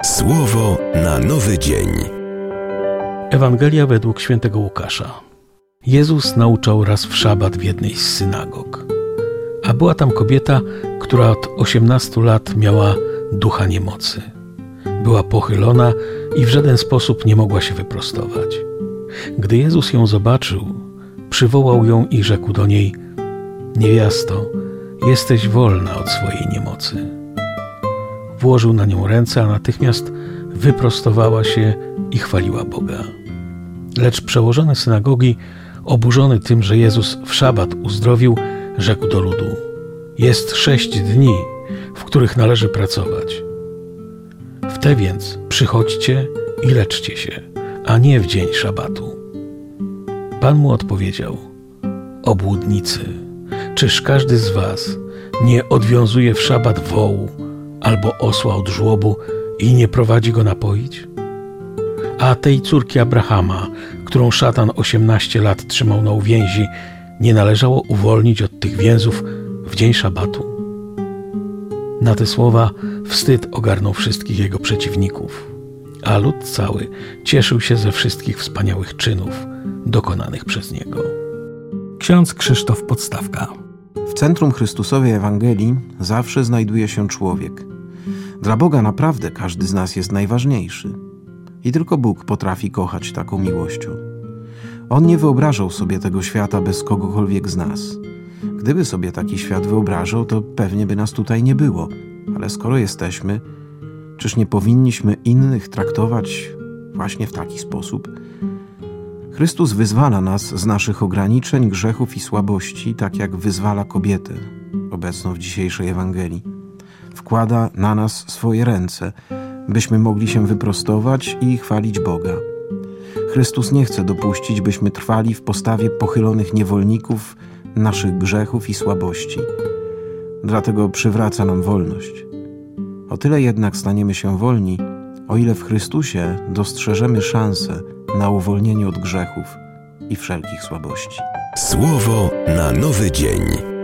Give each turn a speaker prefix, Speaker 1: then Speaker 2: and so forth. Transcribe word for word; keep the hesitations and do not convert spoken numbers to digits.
Speaker 1: Słowo na nowy dzień.
Speaker 2: Ewangelia według świętego Łukasza. Jezus nauczał raz w szabat w jednej z synagog. A była tam kobieta, która od osiemnastu lat miała ducha niemocy. Była pochylona i w żaden sposób nie mogła się wyprostować. Gdy Jezus ją zobaczył, przywołał ją i rzekł do niej: niewiasto, jesteś wolna od swojej niemocy. Włożył na nią ręce, a natychmiast wyprostowała się i chwaliła Boga. Lecz przełożony synagogi, oburzony tym, że Jezus w szabat uzdrowił, rzekł do ludu: jest sześć dni, w których należy pracować. W te więc przychodźcie i leczcie się, a nie w dzień szabatu. Pan mu odpowiedział: obłudnicy, czyż każdy z was nie odwiązuje w szabat wołu albo osła od żłobu i nie prowadzi go napoić? A tej córki Abrahama, którą szatan osiemnaście lat trzymał na uwięzi, nie należało uwolnić od tych więzów w dzień szabatu? Na te słowa wstyd ogarnął wszystkich jego przeciwników, a lud cały cieszył się ze wszystkich wspaniałych czynów dokonanych przez niego. Ksiądz Krzysztof Podstawka.
Speaker 3: W centrum Chrystusowej Ewangelii zawsze znajduje się człowiek. Dla Boga naprawdę każdy z nas jest najważniejszy. I tylko Bóg potrafi kochać taką miłością. On nie wyobrażał sobie tego świata bez kogokolwiek z nas. Gdyby sobie taki świat wyobrażał, to pewnie by nas tutaj nie było. Ale skoro jesteśmy, czyż nie powinniśmy innych traktować właśnie w taki sposób? Chrystus wyzwala nas z naszych ograniczeń, grzechów i słabości, tak jak wyzwala kobietę obecną w dzisiejszej Ewangelii. Wkłada na nas swoje ręce, byśmy mogli się wyprostować i chwalić Boga. Chrystus nie chce dopuścić, byśmy trwali w postawie pochylonych niewolników naszych grzechów i słabości. Dlatego przywraca nam wolność. O tyle jednak staniemy się wolni, o ile w Chrystusie dostrzeżemy szansę na uwolnienie od grzechów i wszelkich słabości.
Speaker 1: Słowo na nowy dzień.